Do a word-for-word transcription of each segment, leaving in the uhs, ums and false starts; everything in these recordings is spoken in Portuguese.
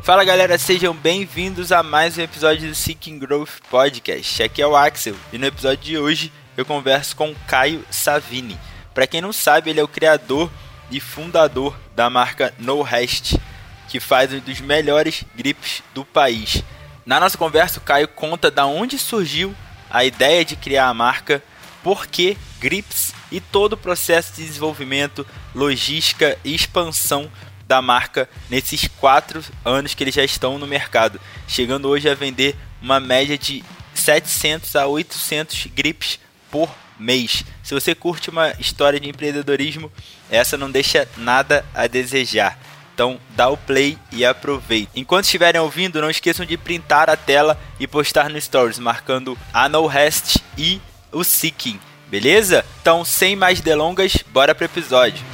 Fala galera, sejam bem-vindos a mais um episódio do Seeking Growth Podcast. Aqui é o Axel e no episódio de hoje eu converso com Caio Savini. Para quem não sabe, ele é o criador e fundador da marca No-Rest, que faz um dos melhores grips do país. Na nossa conversa, o Caio conta da onde surgiu a ideia de criar a marca, por que grips e todo o processo de desenvolvimento, logística e expansão da marca nesses quatro anos que eles já estão no mercado, chegando hoje a vender uma média de setecentos a oitocentos grips por mês. Se você curte uma história de empreendedorismo, essa não deixa nada a desejar. Então dá o play e aproveita. Enquanto estiverem ouvindo, não esqueçam de printar a tela e postar no Stories, marcando a No-Rest e o Seeking, beleza? Então, sem mais delongas, bora pro episódio.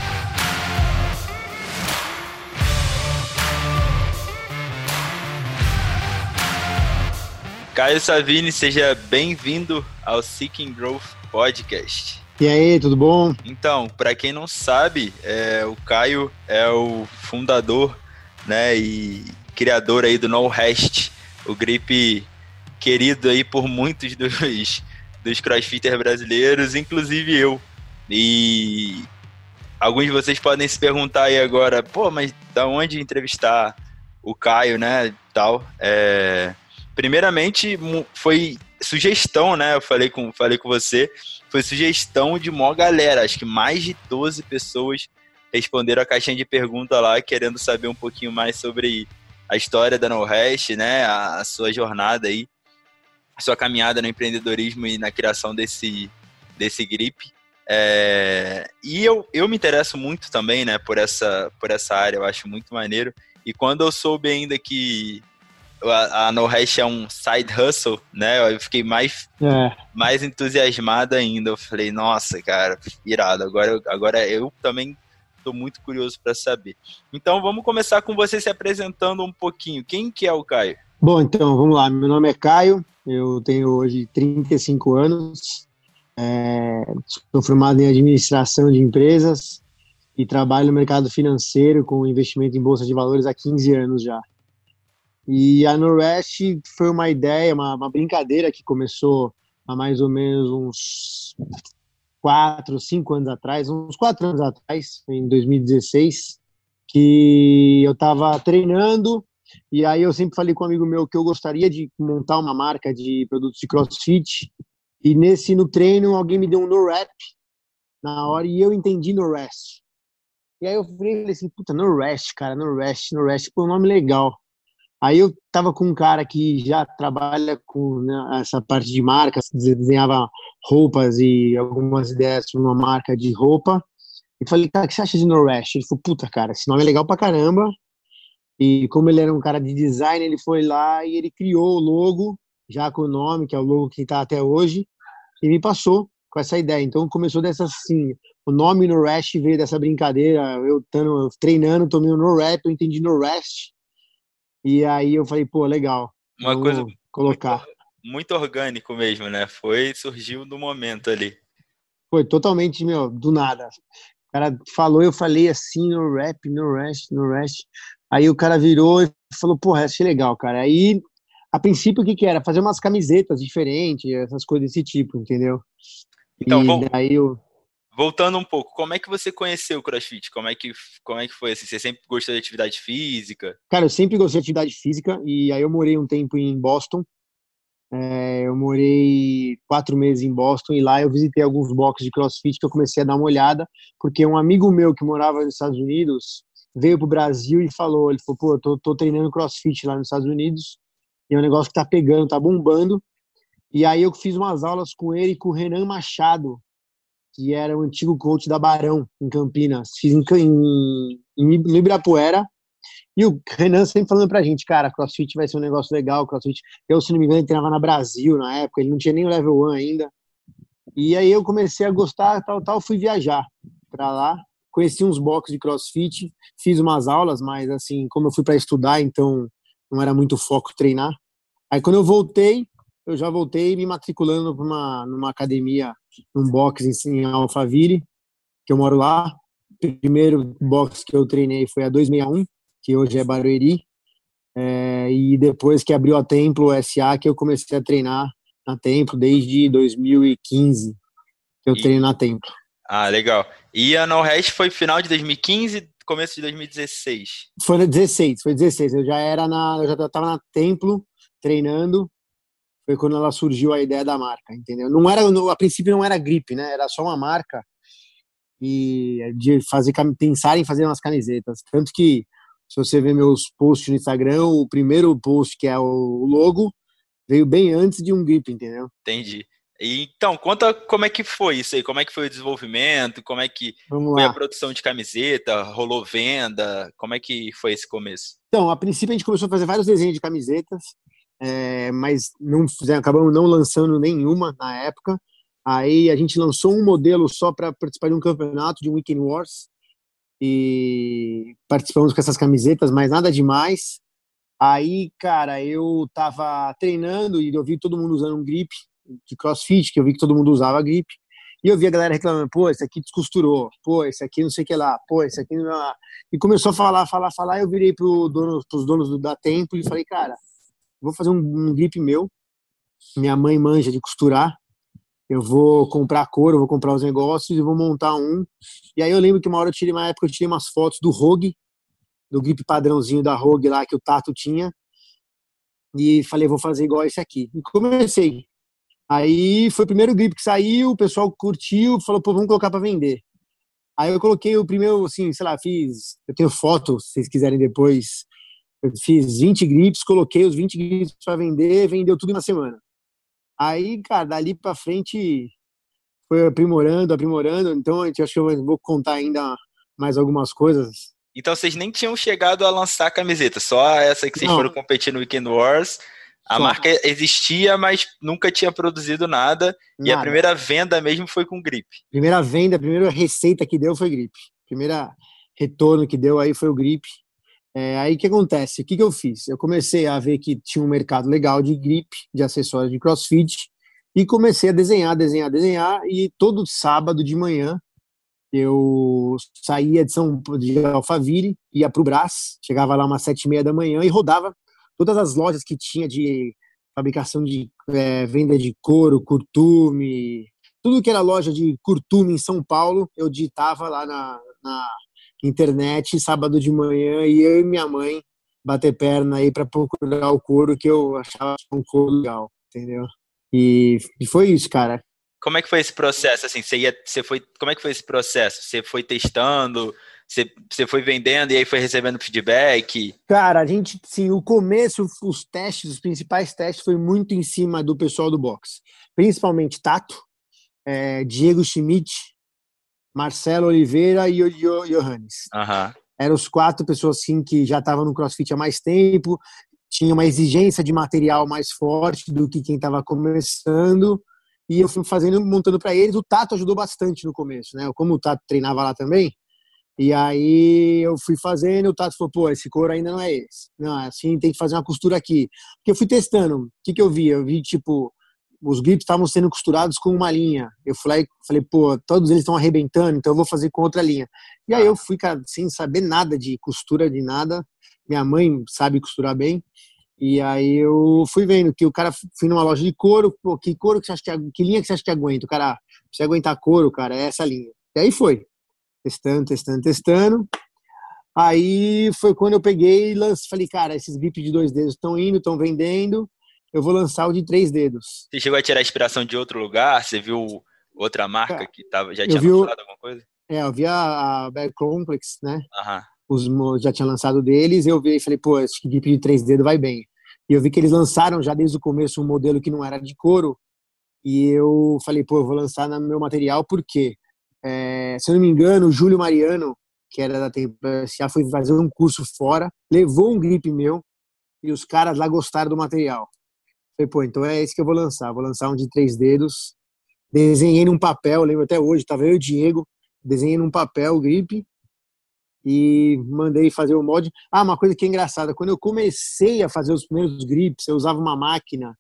Caio Savini, seja bem-vindo ao Seeking Growth Podcast. E aí, tudo bom? Então, para quem não sabe, é, o Caio é o fundador, né, e criador aí do No-Rest, o grip querido aí por muitos dos, dos crossfitters brasileiros, inclusive eu. E alguns de vocês podem se perguntar aí agora, pô, mas da onde entrevistar o Caio, né, tal, é... Primeiramente, foi sugestão, né? Eu falei com, falei com você, foi sugestão de mó galera. Acho que mais de doze pessoas responderam a caixinha de pergunta lá, querendo saber um pouquinho mais sobre a história da No-Rest, né? A, a sua jornada aí, a sua caminhada no empreendedorismo e na criação desse, desse grip. É, e eu, eu me interesso muito também, né? Por essa, por essa área, eu acho muito maneiro. E quando eu soube ainda que a, a No-Rest é um side hustle, né? Eu fiquei mais, é. mais entusiasmado ainda. Eu falei, nossa, cara, irado. Agora, agora eu também estou muito curioso para saber. Então, vamos começar com você se apresentando um pouquinho. Quem que é o Caio? Bom, então, vamos lá. Meu nome é Caio, eu tenho hoje trinta e cinco anos, é, sou formado em administração de empresas e trabalho no mercado financeiro com investimento em bolsa de valores há quinze anos já. E a No-Rest foi uma ideia, uma, uma brincadeira que começou há mais ou menos uns quatro, cinco anos atrás, uns quatro anos atrás, em dois mil e dezesseis, que eu estava treinando e aí eu sempre falei com um amigo meu que eu gostaria de montar uma marca de produtos de CrossFit e nesse, no treino, alguém me deu um No-Rap na hora e eu entendi No-Rest. E aí eu falei assim, puta, No-Rest, cara, No-Rest, No-Rest, pô, um nome legal. Aí eu tava com um cara que já trabalha com, né, essa parte de marcas, desenhava roupas e algumas ideias para uma marca de roupa. E falei, cara, o que você acha de No-Rest? Ele falou, puta, cara, esse nome é legal pra caramba. E como ele era um cara de design, ele foi lá e ele criou o logo, já com o nome, que é o logo que tá até hoje, e me passou com essa ideia. Então começou dessa assim, o nome No-Rest veio dessa brincadeira, eu tando, treinando, tomei um No-Rap, eu entendi No-Rest. E aí eu falei, pô, legal, uma vamos coisa colocar. Muito, muito orgânico mesmo, né? Foi, surgiu no momento ali. Foi totalmente, meu, do nada. O cara falou, eu falei assim, no rap, no rest, no rest. Aí o cara virou e falou, porra, achei legal, cara. Aí, a princípio, o que que era? Fazer umas camisetas diferentes, essas coisas desse tipo, entendeu? Então, e vou... daí eu... Voltando um pouco, como é que você conheceu o CrossFit? Como é que, como é que foi? Assim, você sempre gostou de atividade física? Cara, eu sempre gostei de atividade física e aí eu morei um tempo em Boston. É, eu morei quatro meses em Boston e lá eu visitei alguns boxes de CrossFit que eu comecei a dar uma olhada, porque um amigo meu que morava nos Estados Unidos veio pro Brasil e falou, ele falou, pô, eu tô, tô treinando CrossFit lá nos Estados Unidos e é um negócio que tá pegando, tá bombando. E aí eu fiz umas aulas com ele e com o Renan Machado, que era o antigo coach da Barão, em Campinas. Fiz em, em, em, no Ibirapuera. E o Renan sempre falando pra gente, cara, CrossFit vai ser um negócio legal, CrossFit... Eu, se não me engano, ele treinava na Brasil na época, ele não tinha nem o Level um ainda. E aí eu comecei a gostar, tal, tal, fui viajar pra lá. Conheci uns boxes de CrossFit, fiz umas aulas, mas assim, como eu fui pra estudar, então não era muito foco treinar. Aí quando eu voltei, eu já voltei me matriculando pra uma, numa academia, num box em Alphaville, que eu moro lá. O primeiro box que eu treinei foi a duzentos e sessenta e um, que hoje é Barueri, É, e depois que abriu a Templo S A, que eu comecei a treinar na Templo, desde dois mil e quinze que eu treino E, na Templo. ah, legal. E a No Rest foi final de dois mil e quinze, começo de dois mil e dezesseis. Foi dezesseis, foi dezesseis. Eu já era na, eu já estava na Templo treinando. Foi quando ela surgiu a ideia da marca, entendeu? Não era, a princípio não era Grip, né? Era só uma marca e de fazer, pensar em fazer umas camisetas. Tanto que, se você ver meus posts no Instagram, o primeiro post, que é o logo, veio bem antes de um Grip, entendeu? Entendi. E, então, conta como é que foi isso aí, como é que foi o desenvolvimento, como é que Vamos foi a lá. produção de camiseta, rolou venda, como é que foi esse começo? Então, a princípio a gente começou a fazer vários desenhos de camisetas, é, mas não fizemos, acabamos não lançando nenhuma na época. Aí a gente lançou um modelo só para participar de um campeonato de Weekend Wars e participamos com essas camisetas, mas nada demais. Aí, cara, eu tava treinando e eu vi todo mundo usando um grip de CrossFit, que eu vi que todo mundo usava grip. E eu vi a galera reclamando, pô, esse aqui descosturou, pô, esse aqui não sei o que lá, pô, esse aqui não... E começou a falar, falar, falar, eu virei pro dono, pros donos do, da Tempo e falei, cara, vou fazer um, um grip meu, minha mãe manja de costurar, eu vou comprar couro, eu vou comprar os negócios e vou montar um. E aí eu lembro que uma hora eu tirei, uma época eu tirei umas fotos do Rogue, do grip padrãozinho da Rogue lá que o Tato tinha, e falei, vou fazer igual esse aqui. E comecei. Aí foi o primeiro grip que saiu, o pessoal curtiu, falou, pô, vamos colocar para vender. Aí eu coloquei o primeiro, assim, sei lá, fiz, eu tenho foto, se vocês quiserem depois, eu fiz vinte grips, coloquei os vinte grips para vender, vendeu tudo em uma semana. Aí, cara, dali para frente foi aprimorando, aprimorando, então eu acho que eu vou contar ainda mais algumas coisas. Então vocês nem tinham chegado a lançar a camiseta, só essa que vocês foram Não, competir no Weekend Wars. A só, marca existia, mas nunca tinha produzido nada. E a nada. primeira venda mesmo foi com Grip. Primeira venda, a primeira receita que deu foi grip. Primeira retorno que deu aí foi o grip. É, aí o que acontece? O que, que eu fiz? Eu comecei a ver que tinha um mercado legal de grip, de acessórios de CrossFit, e comecei a desenhar, desenhar, desenhar, e todo sábado de manhã eu saía de São de Alphaville, ia para o Brás, chegava lá umas sete e meia da manhã e rodava todas as lojas que tinha de fabricação de é, venda de couro, curtume, tudo que era loja de curtume em São Paulo, eu digitava lá na, na internet, sábado de manhã, e eu e minha mãe bater perna aí para procurar o couro que eu achava um couro legal, entendeu? E, e foi isso, cara. Como é que foi esse processo? Assim, você ia, você foi, como é que foi esse processo? Você foi testando, você, você foi vendendo e aí foi recebendo feedback? Cara, a gente, sim, o começo, os testes, os principais testes foi muito em cima do pessoal do boxe, principalmente Tato, é, Diego Schmidt, Marcelo Oliveira e o Johannes. Aham. Eram os quatro pessoas assim que já estavam no CrossFit há mais tempo, tinha uma exigência de material mais forte do que quem estava começando, e eu fui fazendo, montando para eles. O Tato ajudou bastante no começo, né? Como o Tato treinava lá também, e aí eu fui fazendo, o Tato falou, pô, esse couro ainda não é esse. Não, assim, tem que fazer uma costura aqui. Porque eu fui testando. O que que eu vi? Eu vi, tipo, os grips estavam sendo costurados com uma linha. Eu fui lá e falei, pô, todos eles estão arrebentando, então eu vou fazer com outra linha. E aí Ah, eu fui, cara, sem saber nada de costura, de nada. Minha mãe sabe costurar bem. E aí eu fui vendo que o cara, fui numa loja de couro, pô, que couro que você acha que, que linha que você acha que aguenta? O cara, você aguentar couro, cara, é essa linha. E aí foi, testando, testando, testando. Aí foi quando eu peguei e lancei, falei, cara, esses grips de dois dedos estão indo, estão vendendo, eu vou lançar o de três dedos. você chegou a tirar inspiração de outro lugar? Você viu outra marca que tava, já Eu tinha vi, o, lançado alguma coisa? é, eu vi a, a Bad Complex, né? Aham. Os já tinha lançado deles, eu vi e falei, pô, esse grip de três dedos vai bem. E eu vi que eles lançaram já desde o começo um modelo que não era de couro, e eu falei, pô, eu vou lançar no meu material, porque, é, se eu não me engano, o Júlio Mariano, que era da Tempo S A, foi fazer um curso fora, levou um grip meu, e os caras lá gostaram do material. Falei, pô, então é esse que eu vou lançar, vou lançar um de três dedos. Desenhei num papel, lembro até hoje, tava eu e o Diego, desenhei num papel o grip, e mandei fazer o molde. Ah, uma coisa que é engraçada, quando eu comecei a fazer os primeiros grips, eu usava uma máquina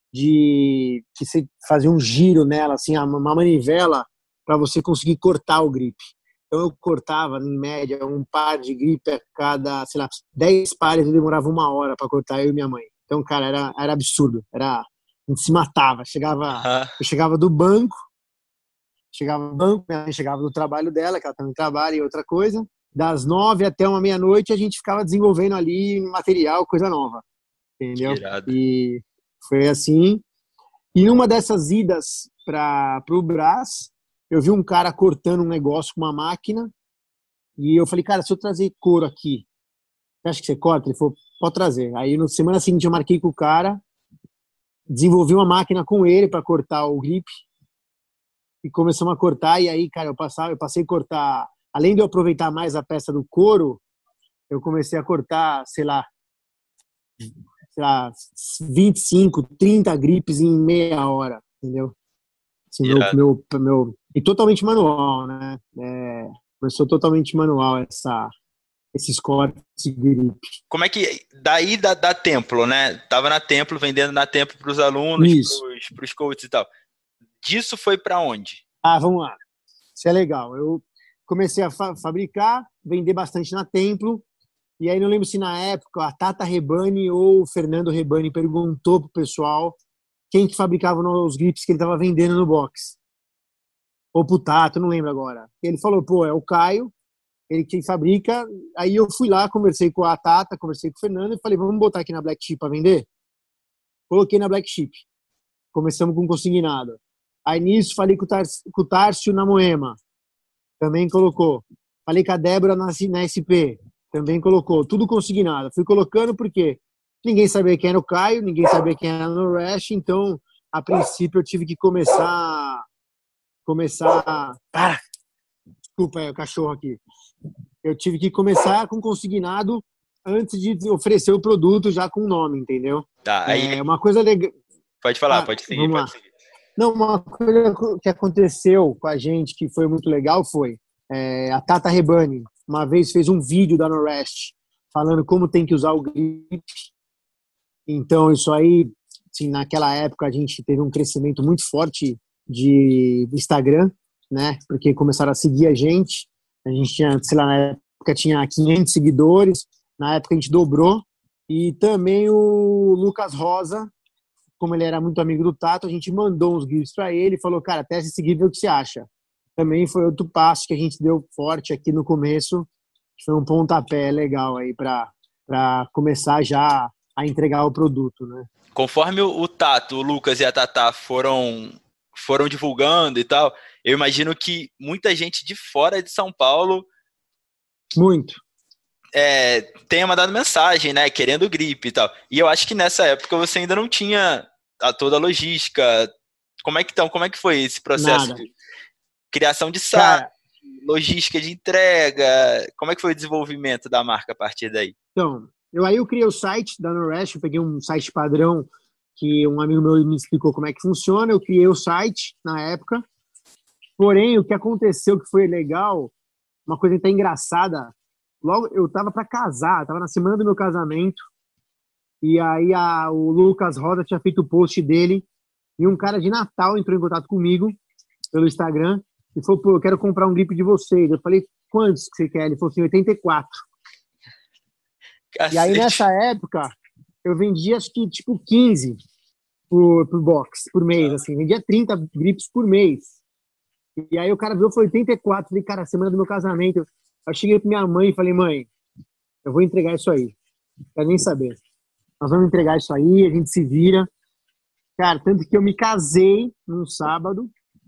de que você fazia um giro nela, assim, uma manivela para você conseguir cortar o grip. Então eu cortava, em média, um par de gripe a cada, sei lá, dez pares eu demorava uma hora para cortar, eu e minha mãe. Então, cara, era, era absurdo. Era, a gente se matava. Chegava, Aham. eu chegava do banco, chegava do banco, minha mãe chegava do trabalho dela, que ela também trabalha e outra coisa. Das nove até uma meia-noite a gente ficava desenvolvendo ali material, coisa nova. Que Entendeu? irado. E foi assim. E numa dessas idas para o Brás, eu vi um cara cortando um negócio com uma máquina e eu falei, cara, se eu trazer couro aqui, você acha que você corta? Ele falou, pode trazer. Aí na semana seguinte eu marquei com o cara, desenvolvi uma máquina com ele para cortar o grip e começamos a cortar. E aí, cara, eu, passava, eu passei a cortar, além de eu aproveitar mais a peça do couro, eu comecei a cortar, sei lá, sei lá, vinte e cinco, trinta grips em meia hora, entendeu? Assim, meu, Irado. meu, meu, e totalmente manual, né? É, começou totalmente manual essa, esses cortes de grip. Como é que. Daí da, da Templo, né? Tava na Templo, vendendo na Templo para os alunos, Isso. para os coaches e tal. Disso foi para onde? Ah, vamos lá. Isso é legal. Eu comecei a fa fabricar, vender bastante na Templo. E aí não lembro se na época a Tata Rebani ou o Fernando Rebani perguntou pro pessoal quem que fabricava os grips que ele estava vendendo no box. Ou pro Tato, não lembro agora. Ele falou, pô, é o Caio, ele quem fabrica. Aí eu fui lá, conversei com a Tata, conversei com o Fernando e falei, vamos botar aqui na Black Sheep para vender? Coloquei na Black Sheep. Começamos com consignado. Aí nisso falei com o, Tar com o Tárcio na Moema. Também colocou. Falei com a Débora na, na S P. Também colocou. Tudo consignado. Fui colocando porque ninguém sabia quem era o Caio, ninguém sabia quem era o Rash, então, a princípio, eu tive que começar... Começar... Ah, desculpa aí, o cachorro aqui. Eu tive que começar com consignado antes de oferecer o produto já com o nome, entendeu? Tá, aí. É uma coisa legal... Pode falar, Ah, pode seguir, vamos pode lá. seguir. Não, uma coisa que aconteceu com a gente que foi muito legal foi é, a Tata Rebani uma vez fez um vídeo da Norest falando como tem que usar o grip. Então isso aí, assim, naquela época a gente teve um crescimento muito forte de Instagram, né? Porque começaram a seguir a gente. A gente tinha, sei lá, na época tinha quinhentos seguidores. Na época a gente dobrou. E também o Lucas Rosa, como ele era muito amigo do Tato, a gente mandou uns GIFs para ele e falou, cara, testa esse GIF, vê o que você acha. Também foi outro passo que a gente deu forte aqui no começo, que foi um pontapé legal aí para começar já a entregar o produto, né? Conforme o, o Tato, o Lucas e a Tatá foram, foram divulgando e tal, eu imagino que muita gente de fora de São Paulo muito é, tenha mandado mensagem, né, querendo gripe e tal. E eu acho que nessa época você ainda não tinha a, toda a logística. Como é que, então, como é que foi esse processo nada. de criação de site, Cara, logística de entrega? Como é que foi o desenvolvimento da marca a partir daí? então, eu aí eu criei o site da Norest, eu peguei um site padrão que um amigo meu me explicou como é que funciona, eu criei o site na época. Porém, o que aconteceu que foi legal, uma coisa até engraçada, logo eu tava para casar, tava na semana do meu casamento, e aí a, o Lucas Rosa tinha feito o post dele, e um cara de Natal entrou em contato comigo pelo Instagram e falou, pô, eu quero comprar um grip de vocês. Eu falei, quantos que você quer? Ele falou assim, oitenta e quatro. Cacete. E aí nessa época eu vendia acho que tipo quinze por, por box, por mês, assim, vendia trinta grips por mês. E aí o cara viu, foi oitenta e quatro. Falei, cara, semana do meu casamento. Eu cheguei pra minha mãe e falei, mãe, eu vou entregar isso aí. Não quero nem saber. Nós vamos entregar isso aí, a gente se vira. Cara, tanto que eu me casei no sábado.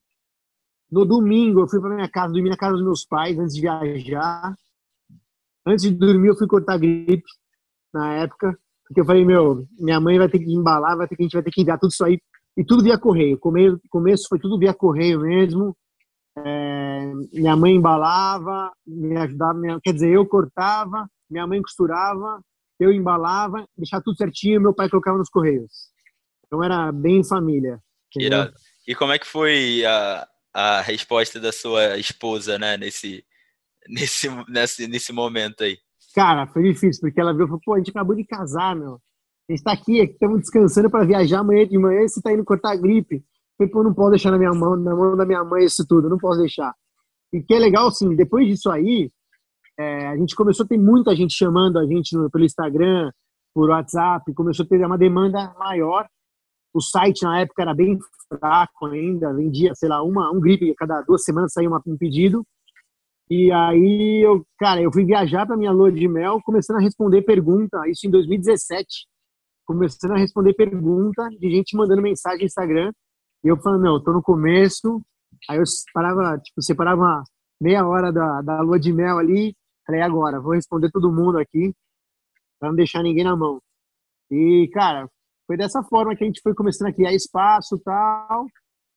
No domingo eu fui pra minha casa, dormi na casa dos meus pais antes de viajar. Antes de dormir eu fui cortar gripe na época. Porque eu falei, meu, minha mãe vai ter que embalar, vai ter que, a gente vai ter que enviar tudo isso aí. E tudo via correio. O começo foi tudo via correio mesmo. É, minha mãe embalava, me ajudava, minha, quer dizer, eu cortava, minha mãe costurava, eu embalava, deixava tudo certinho e meu pai colocava nos correios. Então era bem família. Que irado. E como é que foi a, a resposta da sua esposa, né, nesse, nesse, nesse, nesse momento aí? Cara, foi difícil, porque ela viu e falou, pô, a gente acabou de casar, meu. A gente tá aqui, estamos descansando para viajar amanhã de manhã e você tá indo cortar gripe. Eu falei, pô, não posso deixar na minha mão, na mão da minha mãe isso tudo, não posso deixar. E que é legal, assim, depois disso aí, é, a gente começou a ter muita gente chamando a gente no, pelo Instagram, por WhatsApp, começou a ter uma demanda maior. O site na época era bem fraco ainda, vendia, sei lá, uma, um gripe a cada duas semanas saía uma, um pedido. E aí, eu, cara, eu fui viajar para minha lua de mel, começando a responder pergunta, isso em dois mil e dezessete, começando a responder pergunta de gente mandando mensagem no Instagram. E eu falando, meu, eu tô no começo. Aí eu parava, tipo, separava meia hora da, da lua de mel ali. Falei, agora, vou responder todo mundo aqui, para não deixar ninguém na mão. E, cara, foi dessa forma que a gente foi começando a criar espaço e tal.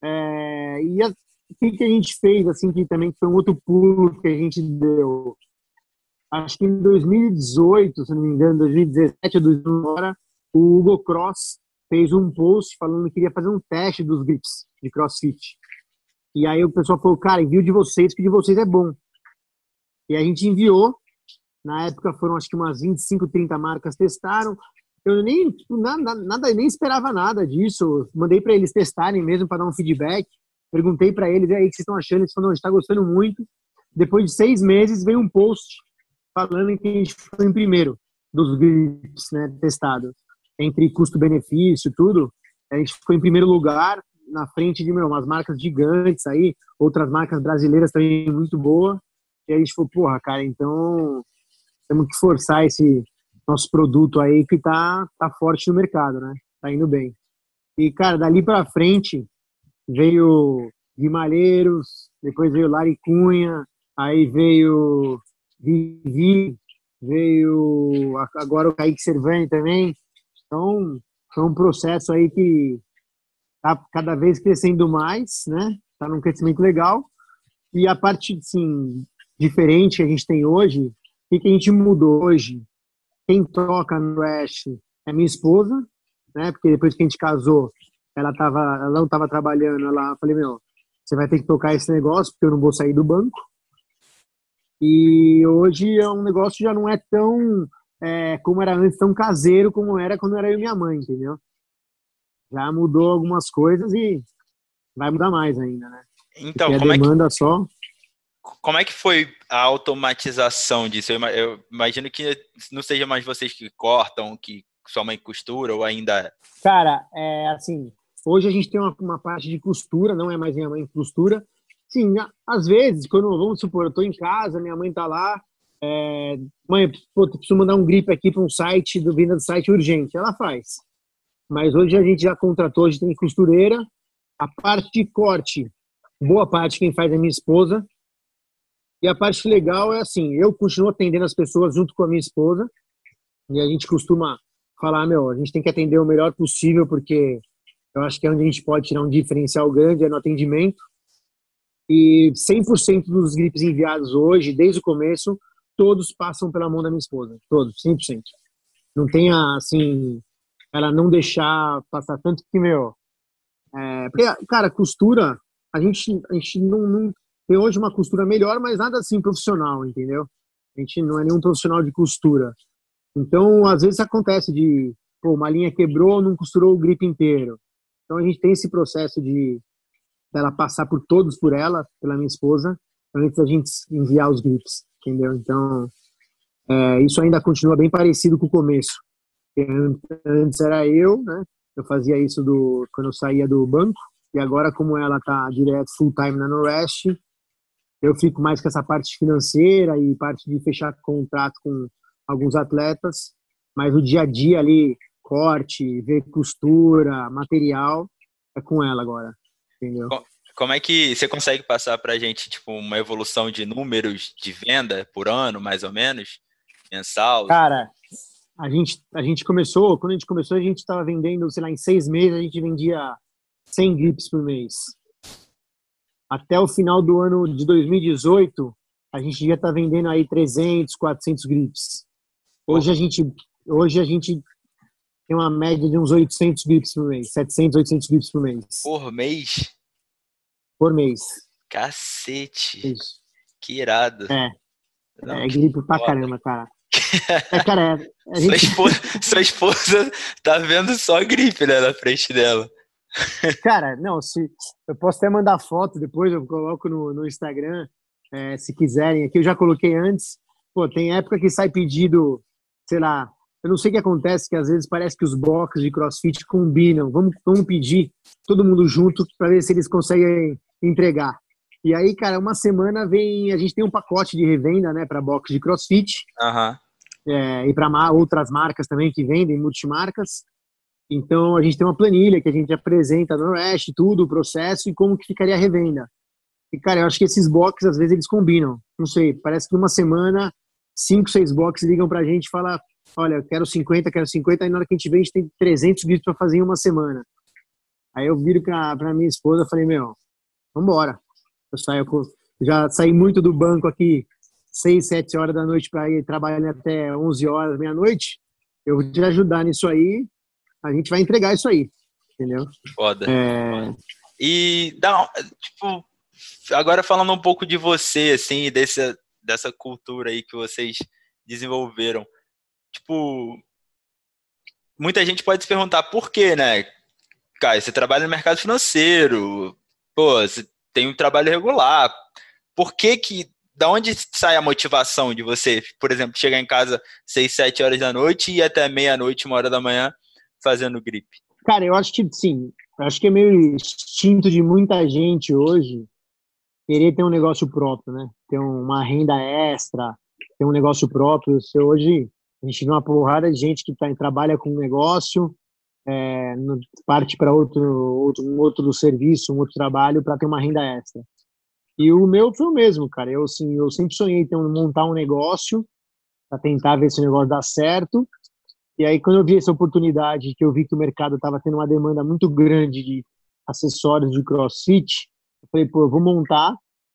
É, e a, o que, que a gente fez, assim, que também foi um outro pulo que a gente deu. Acho que em dois mil e dezoito, se não me engano, dois mil e dezessete ou dois mil e dezenove, o Hugo Cross fez um post falando que queria fazer um teste dos grips de CrossFit. E aí o pessoal falou, cara, envio de vocês, que de vocês é bom. E a gente enviou. Na época foram acho que umas vinte e cinco, trinta marcas testaram. Eu nem, tipo, nada, nada, nem esperava nada disso. Mandei para eles testarem mesmo para dar um feedback. Perguntei para eles, e aí, o que vocês estão achando? Eles falaram, a gente está gostando muito. Depois de seis meses veio um post falando que a gente foi em primeiro dos grips, né, testados. Entre custo-benefício, tudo. A gente ficou em primeiro lugar, na frente de meu, umas marcas gigantes aí, outras marcas brasileiras também muito boas. E aí a gente falou, porra, cara, então temos que forçar esse nosso produto aí que tá, tá forte no mercado, né? Tá indo bem. E, cara, dali pra frente veio Guimalheiros, depois veio Lari Cunha, aí veio Vivi, veio agora o Kaique Servani também. Então, foi um processo aí que tá cada vez crescendo mais, né? Tá num crescimento legal. E a parte, assim, diferente que a gente tem hoje, o que, que a gente mudou hoje? Quem toca no West é minha esposa, né? Porque depois que a gente casou, ela, tava, ela não estava trabalhando. Ela, eu falei, meu, você vai ter que tocar esse negócio, porque eu não vou sair do banco. E hoje é um negócio que já não é tão, é, como era antes, tão caseiro como era quando era eu e minha mãe, entendeu? Já mudou algumas coisas e vai mudar mais ainda, né? Então, porque como a é que demanda só... Como é que foi a automatização disso? Eu ima- eu imagino que não seja mais vocês que cortam, que sua mãe costura, ou ainda. Cara, é assim, hoje a gente tem uma, uma parte de costura, não é mais minha mãe que costura. Sim, a- às vezes, quando, vamos supor, eu tô em casa, minha mãe tá lá, é, mãe, pô, preciso mandar um grip aqui para um site, do vinda do site urgente, ela faz. Mas hoje a gente já contratou, a gente tem costureira. A parte de corte, boa parte quem faz é minha esposa. E a parte legal é assim, eu continuo atendendo as pessoas junto com a minha esposa, e a gente costuma falar, meu, a gente tem que atender o melhor possível, porque eu acho que é onde a gente pode tirar um diferencial grande, é no atendimento. E cem por cento dos gripes enviados hoje, desde o começo, todos passam pela mão da minha esposa, todos, cem por cento. Não tem, assim, ela não deixar passar tanto que, meu... É, porque, cara, costura, a gente, a gente não, não tem hoje uma costura melhor, mas nada assim profissional, entendeu? A gente não é nenhum profissional de costura. Então, às vezes acontece de, pô, uma linha quebrou, não costurou o grip inteiro. Então, a gente tem esse processo de dela passar por todos por ela, pela minha esposa, antes da gente enviar os grips, entendeu? Então, é, isso ainda continua bem parecido com o começo. Antes era eu, né? Eu fazia isso do, quando eu saía do banco, e agora, como ela tá direto full time na Norwest, eu fico mais com essa parte financeira e parte de fechar contrato com alguns atletas, mas o dia a dia ali, corte, ver costura, material, é com ela agora, entendeu? Co- Como é que você consegue passar para a gente, tipo, uma evolução de números de venda por ano, mais ou menos, mensal? Cara, a gente, a gente começou, quando a gente começou, a gente estava vendendo, sei lá, em seis meses a gente vendia cem grips por mês. Até o final do ano de dois mil e dezoito, a gente já está vendendo aí trezentos, quatrocentos grips. Hoje a gente, hoje a gente tem uma média de uns oitocentos grips por mês, setecentos, oitocentos grips por mês. Por mês? Por mês. Cacete. Isso. Que irado. É, Não, é que gripe pra foda. caramba, cara. É, cara, é, a Sua gente, esposa, sua esposa tá vendo só gripe, né, na frente dela. cara, não, se eu posso até mandar foto depois, eu coloco no, no Instagram. é, se quiserem. Aqui eu já coloquei antes. Pô, tem época que sai pedido, sei lá, eu não sei o que acontece, que às vezes parece que os boxes de CrossFit combinam. Vamos, vamos pedir todo mundo junto para ver se eles conseguem entregar. E aí, cara, uma semana vem, a gente tem um pacote de revenda, né, para box de CrossFit. Aham. É, e para outras marcas também que vendem, multimarcas. Então, a gente tem uma planilha que a gente apresenta no Noroeste, tudo, o processo e como que ficaria a revenda. E, cara, eu acho que esses boxes, às vezes, eles combinam. Não sei, parece que uma semana, cinco, seis boxes ligam pra gente e falam, olha, eu quero cinquenta, quero cinquenta, aí na hora que a gente vem, a gente tem trezentos gritos pra fazer em uma semana. Aí eu viro pra, pra minha esposa e falei, meu, vambora. Eu saio, já saí muito do banco aqui, seis, sete horas da noite para ir trabalhar até onze horas, meia-noite. Eu vou te ajudar nisso aí, a gente vai entregar isso aí, entendeu? Foda. É... E, dá, tipo, agora falando um pouco de você, assim, desse, dessa cultura aí que vocês desenvolveram. Tipo, muita gente pode se perguntar por quê, né? Cara, você trabalha no mercado financeiro, pô, você tem um trabalho regular. Por que que, da onde sai a motivação de você, por exemplo, chegar em casa seis, sete horas da noite e ir até meia-noite, uma hora da manhã, fazendo grip? Cara, eu acho que, sim, eu acho que é meio instinto de muita gente hoje querer ter um negócio próprio, né? Ter uma renda extra, ter um negócio próprio. Se hoje a gente vê uma porrada de gente que tá, trabalha com um negócio, é, parte para outro, outro, um outro serviço, um outro trabalho para ter uma renda extra. E o meu foi o mesmo, cara. Eu, assim, eu sempre sonhei em ter, montar um negócio para tentar ver se o negócio dá certo. E aí, quando eu vi essa oportunidade, que eu vi que o mercado estava tendo uma demanda muito grande de acessórios de CrossFit, eu falei, pô, eu vou montar.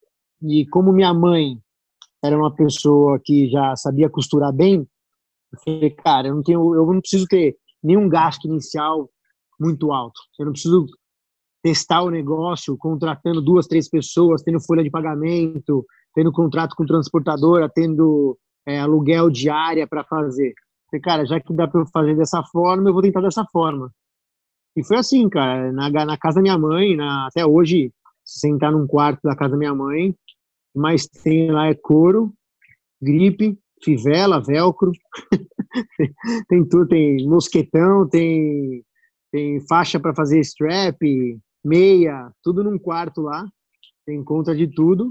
E como minha mãe era uma pessoa que já sabia costurar bem, eu falei, cara, eu não tenho, eu não preciso ter nenhum gasto inicial muito alto. Eu não preciso testar o negócio contratando duas, três pessoas, tendo folha de pagamento, tendo contrato com transportadora, tendo é, aluguel de área para fazer. Falei, cara, já que dá para eu fazer dessa forma, eu vou tentar dessa forma. E foi assim, cara, na, na casa da minha mãe, na, até hoje, se sentar num quarto da casa da minha mãe, mas tem lá é couro, gripe, fivela, velcro, tem tudo, tem mosquetão, tem, tem faixa para fazer strap, meia, tudo num quarto lá, tem conta de tudo.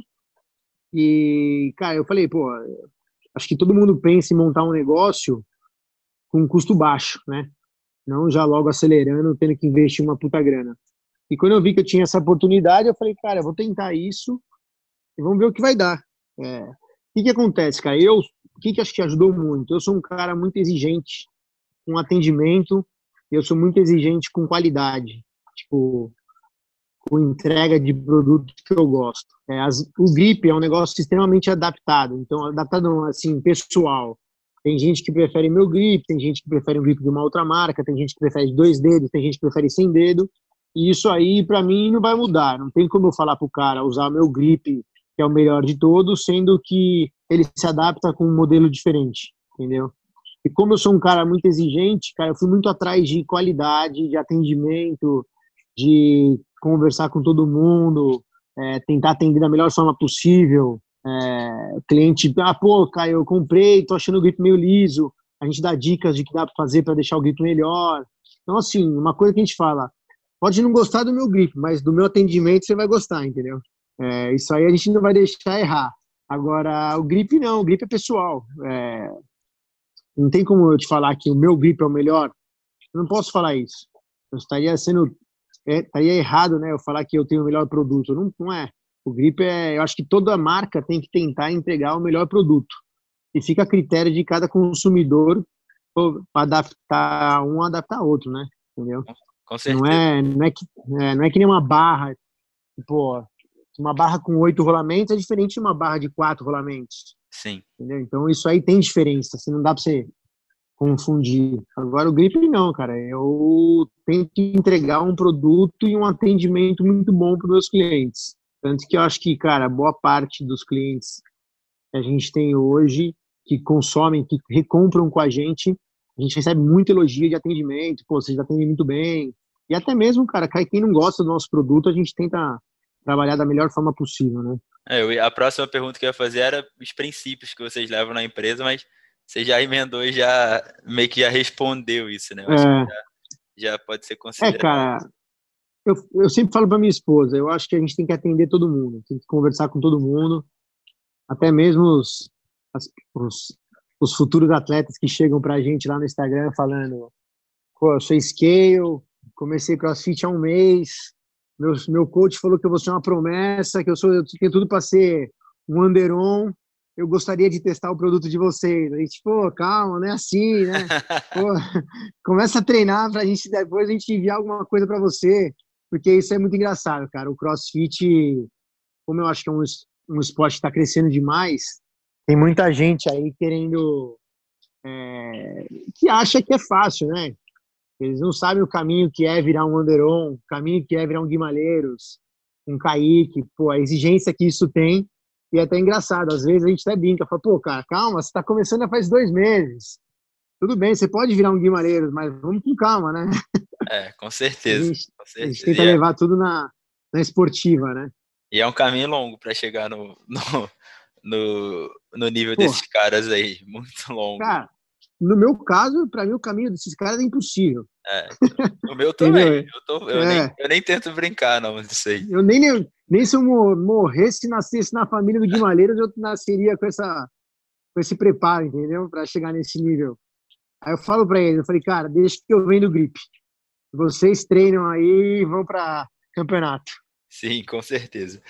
E, cara, eu falei, pô, acho que todo mundo pensa em montar um negócio com um custo baixo, né? Não já logo acelerando, tendo que investir uma puta grana. E quando eu vi que eu tinha essa oportunidade, eu falei, cara, eu vou tentar isso e vamos ver o que vai dar. É, o que que acontece, cara? Eu, o que que acho que ajudou muito? Eu sou um cara muito exigente com atendimento, eu sou muito exigente com qualidade, tipo, com entrega de produto que eu gosto. É, as, o grip é um negócio extremamente adaptado, então adaptado assim, pessoal. Tem gente que prefere meu grip, tem gente que prefere um grip de uma outra marca, tem gente que prefere dois dedos, tem gente que prefere sem dedo. E isso aí, para mim, não vai mudar. Não tem como eu falar pro cara usar meu grip, que é o melhor de todos, sendo que ele se adapta com um modelo diferente, entendeu? E como eu sou um cara muito exigente, cara, eu fui muito atrás de qualidade, de atendimento, de conversar com todo mundo, é, tentar atender da melhor forma possível. É, cliente, ah, pô, Caio, eu comprei, tô achando o grip meio liso. A gente dá dicas de que dá para fazer para deixar o grip melhor. Então, assim, uma coisa que a gente fala, pode não gostar do meu grip, mas do meu atendimento você vai gostar, entendeu? É, isso aí a gente não vai deixar errar. Agora, o grip não, o grip é pessoal. É, não tem como eu te falar que o meu grip é o melhor. Eu não posso falar isso. Eu estaria sendo, é, estaria errado, né? Eu falar que eu tenho o melhor produto. Não, não é. O grip é, eu acho que toda marca tem que tentar entregar o melhor produto. E fica a critério de cada consumidor para adaptar um, adaptar outro, né? Entendeu? Com certeza. Não é, não é que, é, não é que nem uma barra, tipo, uma barra com oito rolamentos é diferente de uma barra de quatro rolamentos. Sim. Entendeu? Então isso aí tem diferença, assim, não dá para você confundir. Agora o grip não, cara. Eu tenho que entregar um produto e um atendimento muito bom para os meus clientes. Tanto que eu acho que, cara, boa parte dos clientes que a gente tem hoje, que consomem, que recompram com a gente, a gente recebe muito elogio de atendimento, pô, vocês atendem muito bem. E até mesmo, cara, quem não gosta do nosso produto, a gente tenta trabalhar da melhor forma possível, né? É, eu- a próxima pergunta que eu ia fazer era os princípios que vocês levam na empresa, mas você já emendou e já meio que já respondeu isso, né? Eu acho que É, já pode ser é considerado. cara, eu, eu sempre falo para minha esposa, eu acho que a gente tem que atender todo mundo, tem que conversar com todo mundo, até mesmo os, as- os, os futuros atletas que chegam para a gente lá no Instagram falando, pô, eu sou scale, comecei CrossFit há um mês, meu, meu coach falou que eu vou ser uma promessa, que eu sou, eu tenho tudo para ser um under-on, eu gostaria de testar o produto de vocês. A gente, pô, calma, não é assim, né? Pô, começa a treinar para a gente depois a gente enviar alguma coisa para você, porque isso é muito engraçado, cara. O CrossFit, como eu acho que é um, es- um esporte que está crescendo demais, tem muita gente aí querendo, é, que acha que é fácil, né? Eles não sabem o caminho que é virar um Anderon, o caminho que é virar um Guimalheiros, um Kaique, pô, a exigência que isso tem. E é até engraçado, às vezes a gente até brinca, fala, pô, cara, calma, você está começando faz dois meses. Tudo bem, você pode virar um Guimalheiros, mas vamos com calma, né? É, com A certeza, gente, com a gente certeza. tenta E é, levar tudo na, na esportiva, né? e é um caminho longo para chegar no, no, no, no nível Pô, desses caras aí, muito longo. cara, no meu caso, para mim o caminho desses caras é impossível, É, o meu também. entendeu? Eu, tô, eu, nem, É, eu nem tento brincar, não, disso aí. eu nem, nem se eu morresse, nascesse na família do Guimalheiros, eu nasceria com essa com esse preparo, entendeu? Para chegar nesse nível. Aí eu falo para eles, eu falei, cara, deixa que eu venho do grip. Vocês treinam aí e vão para campeonato. Sim, com certeza.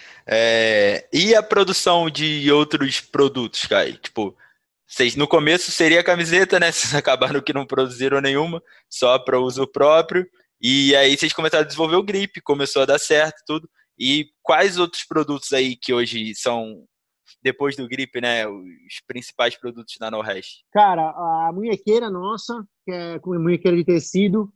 É, e a produção de outros produtos, Kai? Tipo, vocês no começo seria a camiseta, né? Vocês acabaram que não produziram nenhuma, só para uso próprio. E aí vocês começaram a desenvolver o Grip, começou a dar certo tudo. E quais outros produtos aí que hoje são, depois do Grip, né? Os principais produtos da No-Rest? Cara, a munhequeira nossa, que é com munhequeira de tecido,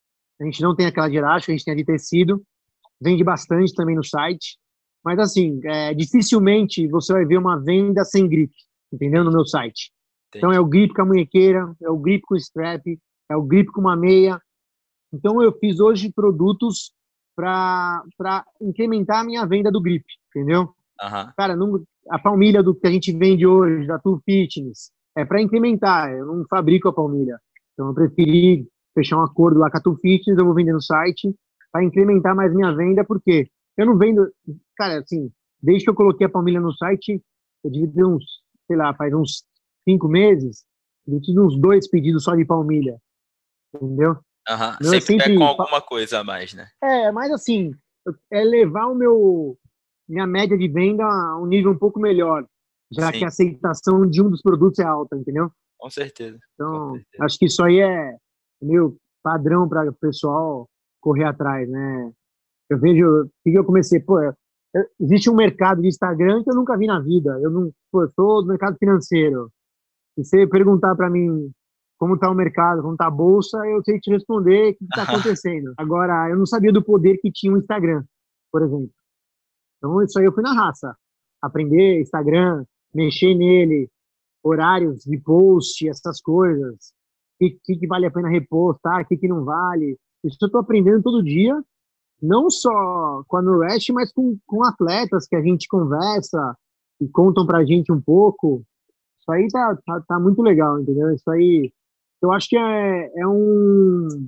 a gente não tem aquela de elástico, a gente tem a de tecido, vende bastante também no site. Mas assim, é, dificilmente você vai ver uma venda sem grip, entendeu? No meu site. Então é Entendi. o grip com a munhequeira, é o grip com o strap, é o grip com uma meia. Então eu fiz hoje produtos para para incrementar a minha venda do grip, entendeu? Aham. Cara, não, a palmilha do que a gente vende hoje, da Tool Fitness, é para incrementar. Eu não fabrico a palmilha. Então eu preferi fechar um acordo lá com a Tool Fitness, eu vou vender no site para incrementar mais minha venda, porque eu não vendo. Cara, assim, desde que eu coloquei a palmilha no site, eu devia ter uns, sei lá, faz uns cinco meses, eu tive uns dois pedidos só de palmilha, entendeu? Aham. Não é Sempre é com sempre. alguma coisa a mais, né? É, mas assim, é levar o meu minha média de venda a um nível um pouco melhor, já que Sim, a aceitação de um dos produtos é alta, entendeu? com certeza. Com Então, certeza. acho que isso aí é meio padrão para o pessoal correr atrás, né? Eu vejo, o que eu comecei, pô, eu- existe um mercado de Instagram que eu nunca vi na vida. Eu não, pô, eu sou do mercado financeiro. Se você perguntar para mim como está o mercado, como está a bolsa, eu sei te responder o que está acontecendo. Agora, eu não sabia do poder que tinha o Instagram, por exemplo. Então, isso aí eu fui na raça. Aprender Instagram, mexer nele, horários de post, essas coisas. O que, que, que vale a pena repostar, o que, que não vale. Isso eu estou aprendendo todo dia, não só com a Nurest, mas com, com atletas que a gente conversa e contam pra gente um pouco. Isso aí tá, tá, tá muito legal, entendeu? Isso aí, eu acho que é, é um,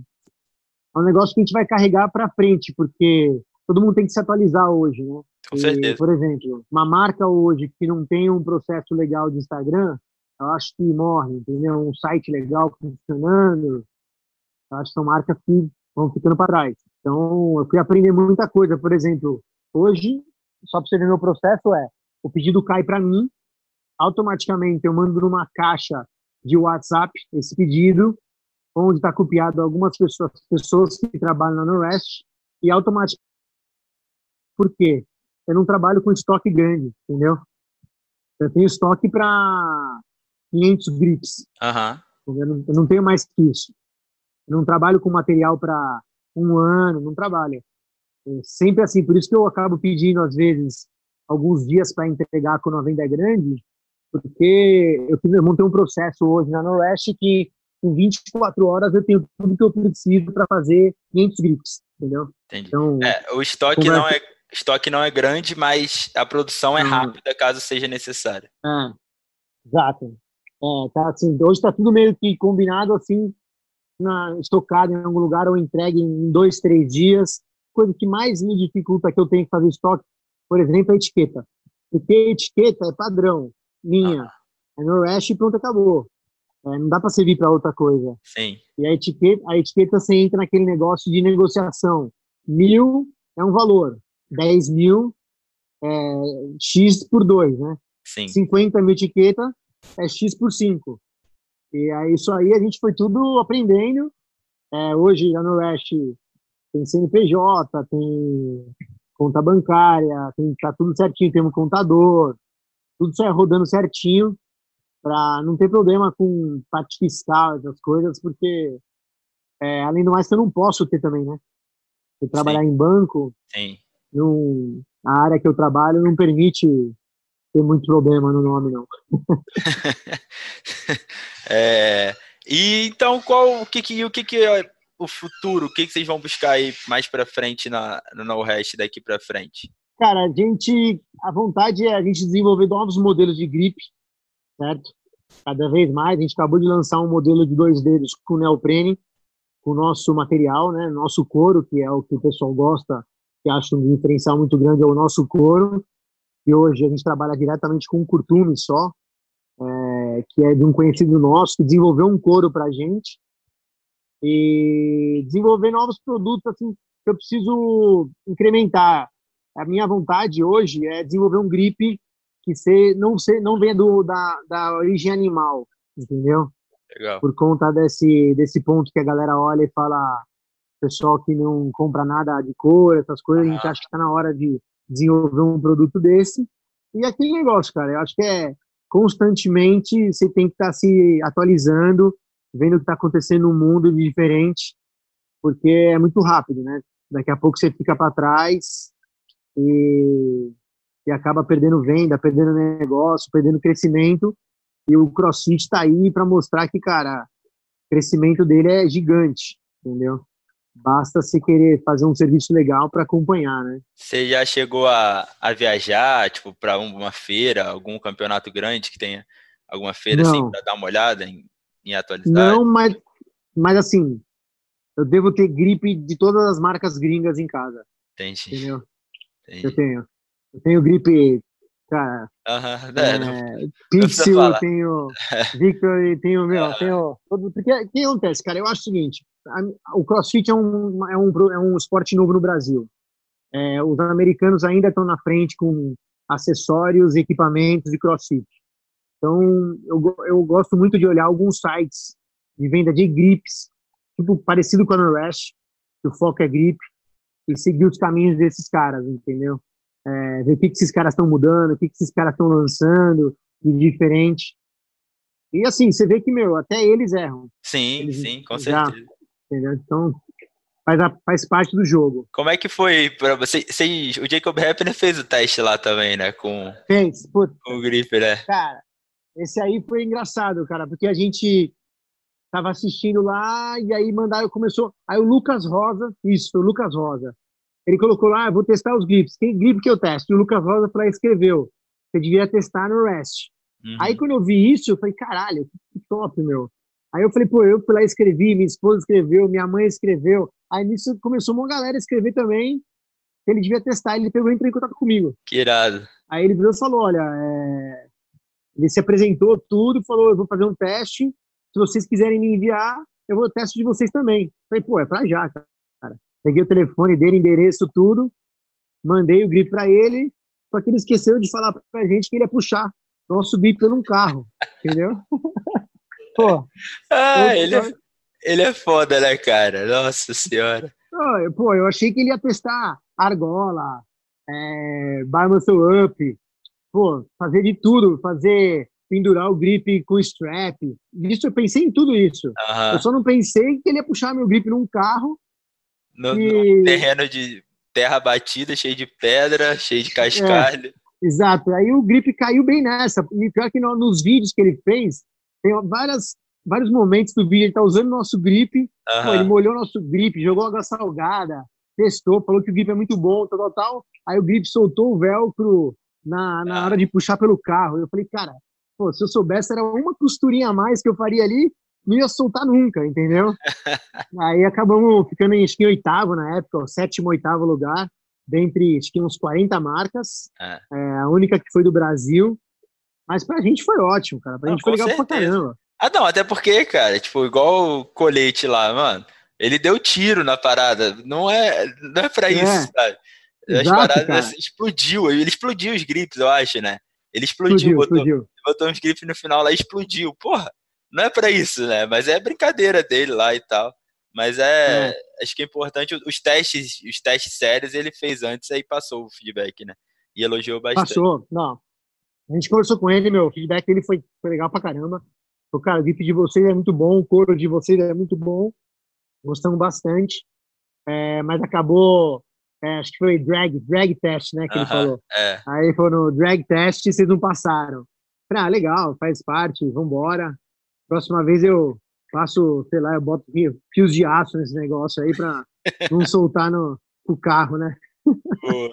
é um negócio que a gente vai carregar para frente, porque todo mundo tem que se atualizar hoje, né? Com E, certeza. por exemplo, uma marca hoje que não tem um processo legal de Instagram, eu acho que morre, entendeu? Um site legal funcionando, eu acho que são marcas que vão ficando para trás. Então, eu fui aprender muita coisa. Por exemplo, hoje, só para você ver meu processo é, o pedido cai para mim, automaticamente eu mando numa caixa de WhatsApp esse pedido, onde está copiado algumas pessoas, pessoas que trabalham na Norest, e automaticamente, por quê? Eu não trabalho com estoque grande, entendeu? Eu tenho estoque para quinhentos grips, Aham. entendeu? Eu não, eu não tenho mais que isso. Eu não trabalho com material para um ano, não trabalho. É sempre assim, por isso que eu acabo pedindo, às vezes, alguns dias para entregar quando a venda é grande, porque eu, fiz, eu montei um processo hoje na Norest que em vinte e quatro horas eu tenho tudo que eu preciso para fazer quinhentos grips, entendeu? Entendi. Então, É, o estoque não conversa. é. estoque não é grande, mas a produção é Não, rápida caso seja necessário. é, exato. É, tá assim, hoje está tudo meio que combinado assim, na, estocado em algum lugar ou entregue em dois, três dias. Coisa que mais me dificulta que eu tenho que fazer estoque, por exemplo, é a etiqueta. Porque a etiqueta é padrão, minha. Ah, É no Rush e pronto, acabou. É, não dá para servir para outra coisa. sim, E a etiqueta, a etiqueta você entra naquele negócio de negociação. Mil é um valor, dez mil é X por dois, né? sim. cinquenta mil etiqueta é X por cinco. E aí, isso aí a gente foi tudo aprendendo. É, hoje, lá no Rush, tem C N P J, tem conta bancária, tem, tá tudo certinho, tem um contador, tudo isso é rodando certinho para não ter problema com parte fiscal, essas coisas, porque, é, além do mais, eu não posso ter também, né? Eu Sim, trabalhar em banco, sim. não, a área que eu trabalho não permite ter muito problema no nome, não. É, e então, qual o que que, o que que é o futuro? O que que vocês vão buscar aí mais para frente na, no No Rest daqui para frente? Cara, a gente, a vontade é a gente desenvolver novos modelos de gripe, certo? Cada vez mais. A gente acabou de lançar um modelo de dois dedos com neoprene, com o nosso material, né? Nosso couro, que é o que o pessoal gosta, que acha um diferencial muito grande, é o nosso couro. E hoje a gente trabalha diretamente com um curtume só, é, que é de um conhecido nosso, que desenvolveu um couro para a gente. E desenvolver novos produtos, assim, que eu preciso incrementar. A minha vontade hoje é desenvolver um gripe que se, não, se, não venha do, da, da origem animal, entendeu? Legal. Por conta desse, desse ponto que a galera olha e fala, pessoal que não compra nada de cor, essas coisas, a gente Aham. acha que está na hora de desenvolver um produto desse. E aquele negócio, cara, eu acho que é constantemente você tem que estar tá se atualizando, vendo o que está acontecendo no mundo de diferente, porque é muito rápido, né? Daqui a pouco você fica para trás e, e acaba perdendo venda, perdendo negócio, perdendo crescimento. E o CrossFit está aí para mostrar que, cara, o crescimento dele é gigante, entendeu? Basta se querer fazer um serviço legal para acompanhar, né? Você já chegou a, a viajar, tipo, para uma feira, algum campeonato grande que tenha alguma feira assim Não, para dar uma olhada em, em atualidade? não, mas, mas assim, eu devo ter gripe de todas as marcas gringas em casa, Entendi, entendeu? Eu entendi. tenho. Eu tenho gripe, cara, Aham, é, não, é, não precisa Pixel, eu falar. tenho Victory, tenho, meu, tenho. Todo, porque o que acontece, cara? Eu acho o seguinte: a, o CrossFit é um, é, um, é um esporte novo no Brasil. É, os americanos ainda estão na frente com acessórios, equipamentos de CrossFit. Então, eu, eu gosto muito de olhar alguns sites de venda de grips, tipo parecido com a Noresh, que o foco é grip, e seguir os caminhos desses caras, entendeu? É, ver o que, que esses caras estão mudando, o que, que esses caras estão lançando de diferente. E assim, você vê que, meu, até eles erram. Sim, Eles sim, com já, certeza. entendeu? Então, faz, a, faz parte do jogo. Como é que foi para você? Vocês, o Jacob Hepner fez o teste lá também, né? Com, Fez, puta, com o Gripper, né? cara, esse aí foi engraçado, cara, porque a gente tava assistindo lá e aí mandaram, começou, aí o Lucas Rosa, isso, foi o Lucas Rosa, ele colocou lá, ah, vou testar os grips, tem grip que eu testo, e o Lucas Rosa foi lá e escreveu, você devia testar no Rest. Aí Uhum. quando eu vi isso, eu falei, caralho, que top, meu. Aí eu falei, pô, eu fui lá e escrevi, minha esposa escreveu, minha mãe escreveu, aí nisso começou uma galera a escrever também, que ele devia testar, ele pegou e entrou em contato comigo. Que irado. Aí ele virou e falou, olha, é... ele se apresentou tudo, falou, eu vou fazer um teste, se vocês quiserem me enviar, eu vou teste de vocês também. Falei, pô, é pra já, cara. Peguei o telefone dele, endereço, tudo, mandei o grip pra ele, só que ele esqueceu de falar pra gente que ele ia puxar nosso grip num carro, entendeu? Pô, Ah, eu, ele é, eu, ele é foda, né, cara? Nossa senhora. eu, pô, eu achei que ele ia testar argola, é, bar muscle up, pô, fazer de tudo, fazer, pendurar o grip com strap. Isso, eu pensei em tudo isso. Eu Aham. só não pensei que ele ia puxar meu grip num carro No, no e, terreno de terra batida, cheio de pedra, cheio de é, cascalho. exato. Aí o grip caiu bem nessa. E pior que no, nos vídeos que ele fez, tem várias, vários momentos do vídeo, ele tá usando nosso grip, pô, ele Aham. molhou nosso grip, jogou água salgada, testou, falou que o grip é muito bom, tal, tal, tal. Aí o grip soltou o velcro na, na Ah, hora de puxar pelo carro. Eu falei, cara, pô, se eu soubesse, era uma costurinha a mais que eu faria ali, não ia soltar nunca, entendeu? Aí acabamos ficando em, acho que em oitavo na época, o sétimo, oitavo lugar, dentre acho que uns quarenta marcas, é. é, a única que foi do Brasil. Mas pra gente foi ótimo, cara. Pra Não, gente foi com legal pra certeza. caramba. Ah, não, até porque, cara, tipo, igual o colete lá, mano, ele deu tiro na parada. Não é, não é pra isso, É, sabe? As exato, paradas cara. assim, explodiu. Ele explodiu os grips, eu acho, né? Ele explodiu, Explodiu, botou, explodiu. botou uns grips no final lá e explodiu. Porra, não é pra isso, né? Mas é brincadeira dele lá e tal. Mas é, É, acho que é importante os testes, os testes sérios ele fez antes aí passou o feedback, né? E elogiou bastante. passou. Não, a gente conversou com ele, meu, o feedback dele foi, foi legal pra caramba. O cara, o grip de vocês é muito bom, o couro de vocês é muito bom, gostamos bastante. É, mas acabou, é, acho que foi drag, drag test, né, que ele Aham, falou. é. Aí ele falou, no drag test vocês não passaram. Falei, ah, legal, faz parte, vambora. Próxima vez eu faço, sei lá, eu boto fios de aço nesse negócio aí pra não soltar no, no carro, né? Pô,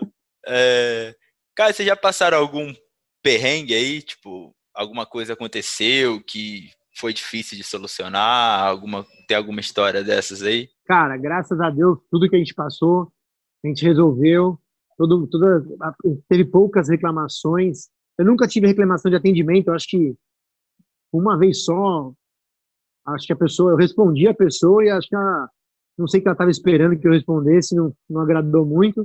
é, cara, vocês já passaram algum perrengue aí? Tipo, alguma coisa aconteceu que foi difícil de solucionar? Alguma, tem alguma história dessas aí? Cara, graças a Deus, tudo que a gente passou, a gente resolveu. Todo, toda, teve poucas reclamações. Eu nunca tive reclamação de atendimento, eu acho que uma vez só, acho que a pessoa, eu respondi a pessoa e acho que ela, não sei o que ela estava esperando que eu respondesse, não, não agradou muito,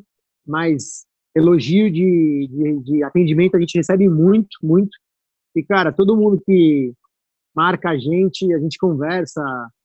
mas elogio de, de, de atendimento a gente recebe muito, muito. E, cara, todo mundo que marca a gente, a gente conversa,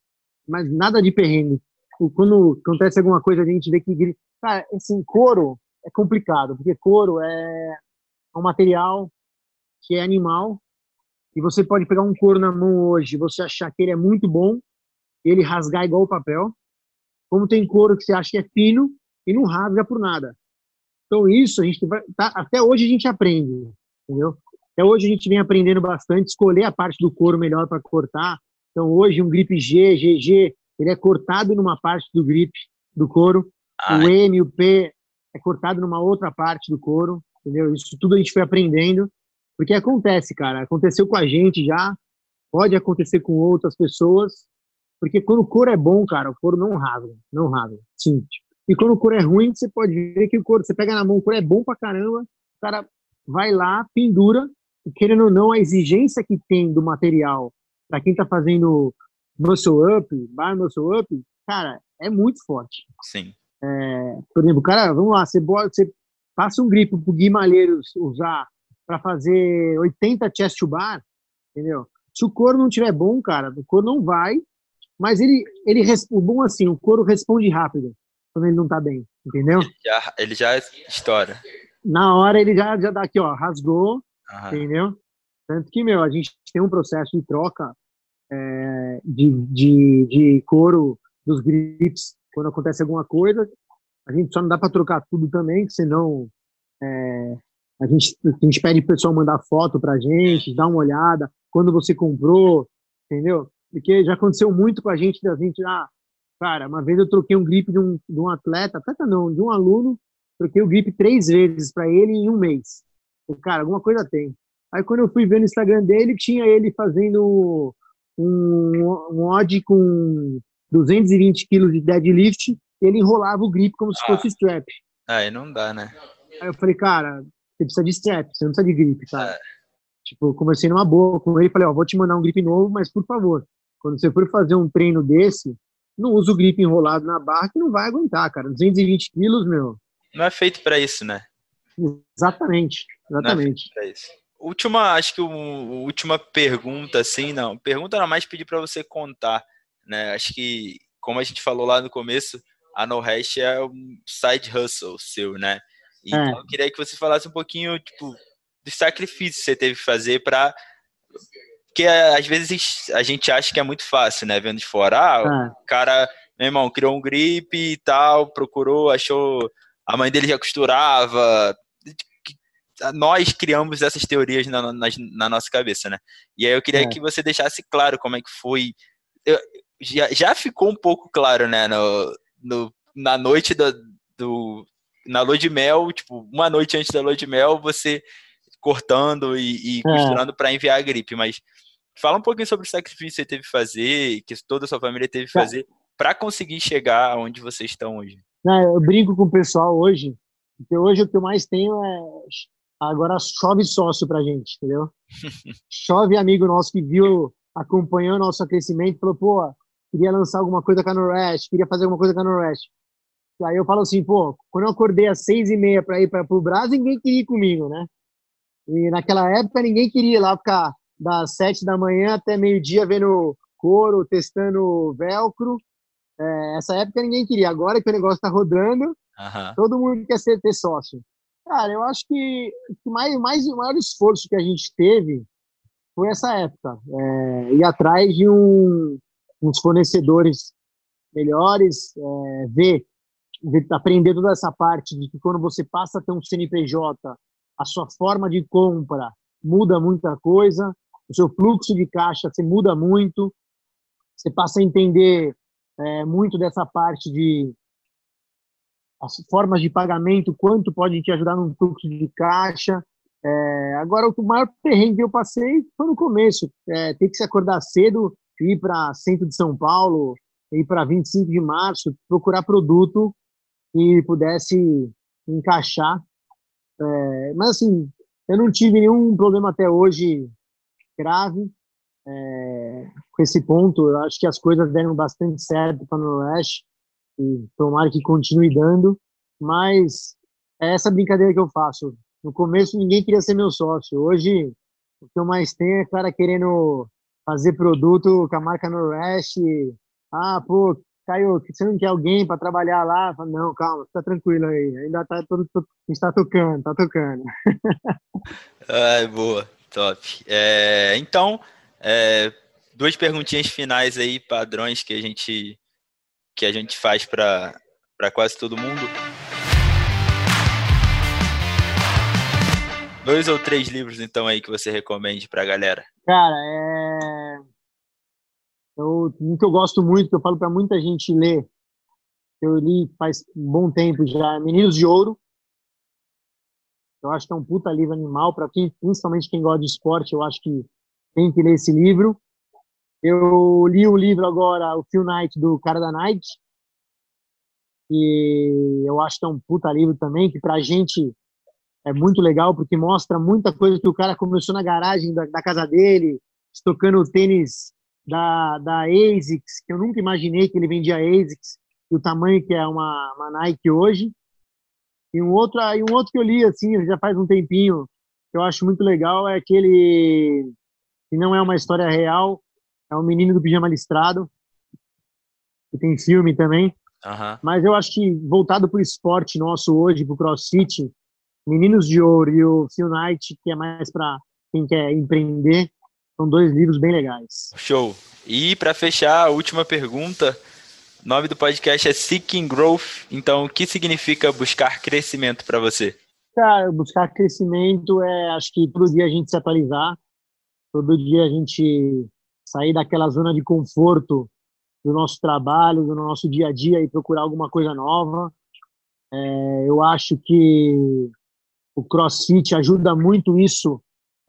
mas nada de perrengue. Quando acontece alguma coisa, a gente vê que. Cara, assim, couro é complicado, porque couro é um material que é animal, e você pode pegar um couro na mão hoje, você achar que ele é muito bom, e ele rasgar igual o papel, como tem couro que você acha que é fino e não rasga por nada. Então, isso a gente vai. Tá, até hoje a gente aprende, entendeu? Até hoje a gente vem aprendendo bastante, escolher a parte do couro melhor para cortar. Então, hoje, um grip G, G G, ele é cortado numa parte do grip do couro. O Ai, M, o P, é cortado numa outra parte do couro, entendeu? Isso tudo a gente foi aprendendo. Porque acontece, cara. Aconteceu com a gente já, pode acontecer com outras pessoas. Porque quando o couro é bom, cara, o couro não rasga, não rasga. Sim. E quando o couro é ruim, você pode ver que o couro, você pega na mão, o couro é bom pra caramba, o cara vai lá, pendura, e querendo ou não, a exigência que tem do material para quem tá fazendo muscle up, bar muscle up, cara, é muito forte. sim. Por exemplo, cara, vamos lá, você, bota, você passa um grip pro Gui Malheiros usar para fazer oitenta chest to bar, entendeu? Se o couro não tiver bom, cara, o couro não vai, mas ele, ele o bom assim, o couro responde rápido quando ele não tá bem, entendeu? Ele já, ele já estoura. Na hora ele já, já dá aqui, ó, rasgou, Aham. entendeu? Tanto que, meu, a gente tem um processo de troca é, de, de, de couro dos grips quando acontece alguma coisa. A gente só não dá para trocar tudo também, senão é, a, gente, a gente pede pro pessoal mandar foto pra gente, dar uma olhada, quando você comprou, entendeu? Porque já aconteceu muito com a gente, da gente, ah, cara, uma vez eu troquei um grip de um, de um atleta, atleta não, de um aluno, troquei o grip três vezes para ele em um mês. E, cara, alguma coisa tem. Aí quando eu fui ver no Instagram dele, tinha ele fazendo um, um odd com duzentos e vinte quilos de deadlift, ele enrolava o grip como se Ah, fosse strap. aí não dá, né? Aí eu falei, cara, você precisa de strap, você não precisa de grip, cara. É, Tipo, comecei numa boa com ele, falei, ó, vou te mandar um grip novo, mas por favor, quando você for fazer um treino desse, não usa o grip enrolado na barra que não vai aguentar, cara. duzentos e vinte quilos, meu. não é feito pra isso, né? Exatamente, Não é feito exatamente. pra isso. Última, acho que o, última pergunta, assim, não. Pergunta era mais pedir pra você contar, né? Acho que, como a gente falou lá no começo, a No Hash é um side hustle seu, né? Então É, eu queria que você falasse um pouquinho, tipo, do sacrifício que você teve que fazer pra. Porque às vezes a gente acha que é muito fácil, né? Vendo de fora. Ah, o é, cara, meu irmão, criou um grip e tal, procurou, achou. A mãe dele já costurava. Nós criamos essas teorias na, na, na nossa cabeça, né? E aí eu queria que é. você deixasse claro como é que foi. Eu, já, já ficou um pouco claro, né? No, no, na noite do, do, na lua de mel, tipo, uma noite antes da lua de mel, você cortando e, e costurando é. para enviar a gripe. Mas fala um pouquinho sobre o sacrifício que você teve que fazer, que toda a sua família teve que fazer para conseguir chegar onde vocês estão hoje. Não, eu brinco com o pessoal hoje, porque hoje o que eu mais tenho é... Agora chove sócio pra gente, entendeu? Chove amigo nosso que viu, acompanhou o nosso crescimento, falou, pô, queria lançar alguma coisa com a Norwest, queria fazer alguma coisa com a Norwest. Aí eu falo assim, pô, quando eu acordei às seis e meia para ir para o Brás, ninguém queria ir comigo, né? E naquela época ninguém queria ir lá ficar das sete da manhã até meio-dia vendo couro, testando velcro. É, essa época ninguém queria. Agora que o negócio tá rodando, uhum. todo mundo quer ser, ter sócio. Cara, eu acho que o mais, mais, o maior esforço que a gente teve foi essa época. É, ir atrás de um, uns fornecedores melhores, é, ver, ver, aprender toda essa parte de que quando você passa a ter um C N P J, a sua forma de compra muda muita coisa, o seu fluxo de caixa você muda muito, você passa a entender é, muito dessa parte de as formas de pagamento, quanto pode te ajudar no fluxo de caixa. É, agora, o maior perrengue que eu passei foi no começo. É, ter que se acordar cedo, ir para centro de São Paulo, ir para vinte e cinco de março, procurar produto que pudesse encaixar. É, mas, assim, eu não tive nenhum problema até hoje grave é, com esse ponto. Eu acho que as coisas deram bastante certo para o Norwest. E tomara que continue dando, mas é essa brincadeira que eu faço. No começo ninguém queria ser meu sócio, hoje o que eu mais tenho é cara querendo fazer produto com a marca Norwest. Ah, pô, Caio, você não quer alguém para trabalhar lá? Falo, não, calma, fica tranquilo aí, ainda tá, todo, todo, está tocando, tá tocando. Ai, boa, top. É, então, é, duas perguntinhas finais aí, padrões que a gente que a gente faz para para quase todo mundo. Dois ou três livros, então, aí que você recomende para a galera? Cara, é... Eu, um que eu gosto muito, que eu falo para muita gente ler, eu li faz um bom tempo já, Meninos de Ouro. Eu acho que é um puta livro animal, para quem, principalmente quem gosta de esporte, eu acho que tem que ler esse livro. Eu li o livro agora, o Phil Knight, do cara da Nike, e eu acho que é um puta livro também, que pra gente é muito legal, porque mostra muita coisa que o cara começou na garagem da, da casa dele, estocando o tênis da, da ASICS, que eu nunca imaginei que ele vendia ASICS, e o tamanho que é uma, uma Nike hoje. E um, outro, e um outro que eu li, assim, já faz um tempinho, que eu acho muito legal, é aquele que não é uma história real, é o Menino do Pijama Listrado, que tem filme também. Uhum. Mas eu acho que, voltado para o esporte nosso hoje, para o CrossFit, Meninos de Ouro e o Phil Knight, que é mais para quem quer empreender, são dois livros bem legais. Show! E para fechar, a última pergunta, o nome do podcast é Seeking Growth, então o que significa buscar crescimento para você? Cara, buscar crescimento é, acho que todo dia a gente se atualizar, todo dia a gente sair daquela zona de conforto do nosso trabalho, do nosso dia a dia e procurar alguma coisa nova. É, eu acho que o CrossFit ajuda muito isso.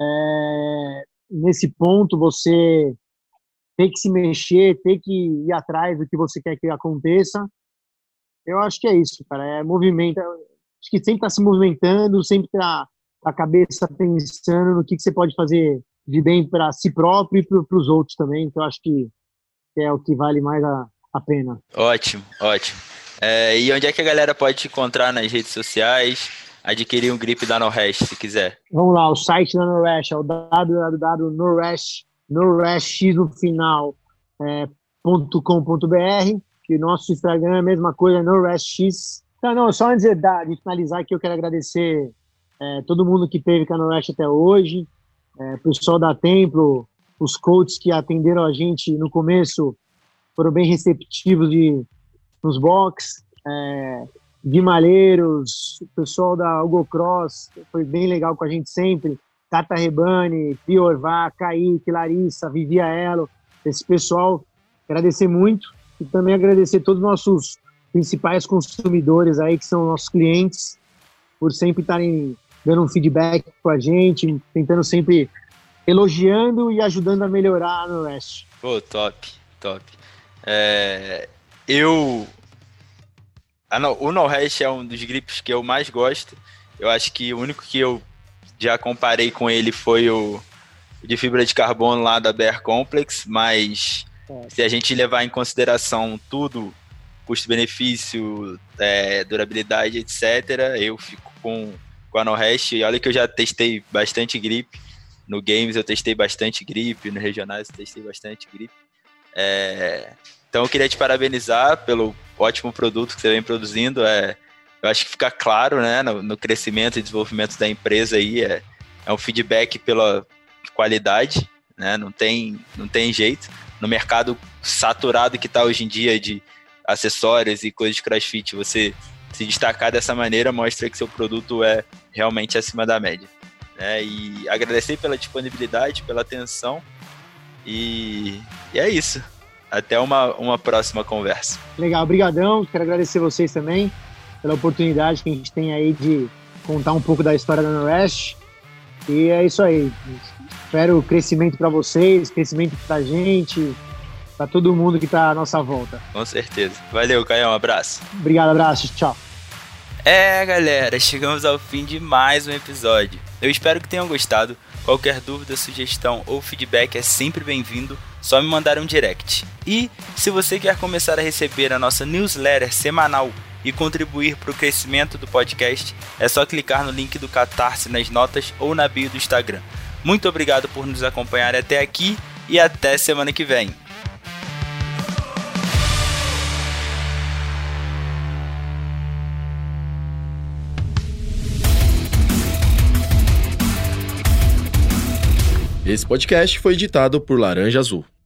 É, nesse ponto, você tem que se mexer, tem que ir atrás do que você quer que aconteça. Eu acho que é isso, cara. É movimento. Acho que sempre está se movimentando, sempre está a cabeça pensando no que, que você pode fazer de bem para si próprio e para os outros também. Então, eu acho que é o que vale mais a, a pena. Ótimo, ótimo. É, e onde é que a galera pode te encontrar nas redes sociais, adquirir um grip da Norwest, se quiser? Vamos lá, o site da Norwest é o w w w ponto norwest, norwest no final, é, .com.br, e nosso Instagram é a mesma coisa, norwestx. Então, não, só antes de, de finalizar aqui, eu quero agradecer é, todo mundo que teve com a Norwest até hoje, é, o pessoal da Templo, os coaches que atenderam a gente no começo foram bem receptivos de, nos box, é, Guimalheiros, o pessoal da Hugo Cross foi bem legal com a gente sempre, Tata Rebani, Pio Orvá, Kaique, Larissa, Vivia Elo, esse pessoal, agradecer muito e também agradecer todos os nossos principais consumidores aí, que são nossos clientes, por sempre estarem dando um feedback com a gente, tentando sempre elogiando e ajudando a melhorar no Rest. Pô, top, top. É, eu... Ah, não, o No-Hash é um dos grips que eu mais gosto. Eu acho que o único que eu já comparei com ele foi o de fibra de carbono lá da Bear Complex, mas é. se a gente levar em consideração tudo, custo-benefício, é, durabilidade, etcétera, eu fico com, com a No-Hash. E olha que eu já testei bastante grip. No Games eu testei bastante grip, no Regionais eu testei bastante grip. É, então eu queria te parabenizar pelo ótimo produto que você vem produzindo. É, eu acho que fica claro, né, no, no crescimento e desenvolvimento da empresa aí, é, é um feedback pela qualidade, né, não tem, não tem jeito. No mercado saturado que está hoje em dia de acessórios e coisas de CrossFit, você se destacar dessa maneira mostra que seu produto é realmente acima da média. É, e agradecer pela disponibilidade, pela atenção e, e é isso. Até uma, uma próxima conversa. Legal, brigadão. Quero agradecer vocês também pela oportunidade que a gente tem aí de contar um pouco da história da No-Rest. E é isso aí. Espero crescimento para vocês, crescimento pra gente, para todo mundo que tá à nossa volta. Com certeza. Valeu, Caio. Um abraço. Obrigado, abraço. Tchau. É, galera, chegamos ao fim de mais um episódio. Eu espero que tenham gostado. Qualquer dúvida, sugestão ou feedback é sempre bem-vindo, só me mandar um direct. E se você quer começar a receber a nossa newsletter semanal e contribuir para o crescimento do podcast, é só clicar no link do Catarse nas notas ou na bio do Instagram. Muito obrigado por nos acompanhar até aqui e até semana que vem. Esse podcast foi editado por Laranja Azul.